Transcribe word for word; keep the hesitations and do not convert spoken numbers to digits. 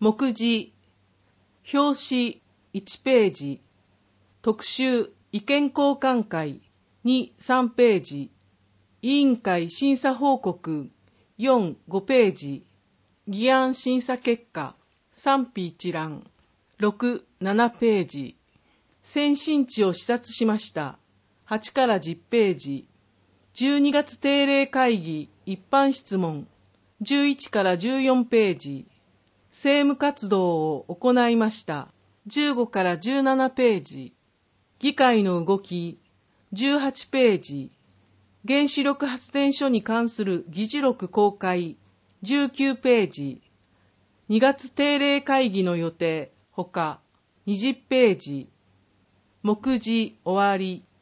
目次、表紙いちページ、特集意見交換会に、さんページ、委員会審査報告よん、ごページ、議案審査結果賛否一覧ろく、ななページ、先進地を視察しましたはちからじゅうページ、じゅうにがつ定例会議一般質問じゅういちからじゅうよんページ、政務活動を行いましたじゅうごからじゅうななページ、議会の動きじゅうはちページ、原子力発電所に関する議事録公開じゅうきゅうページ、にがつ定例会議の予定ほかにじゅうページ、目次終わり。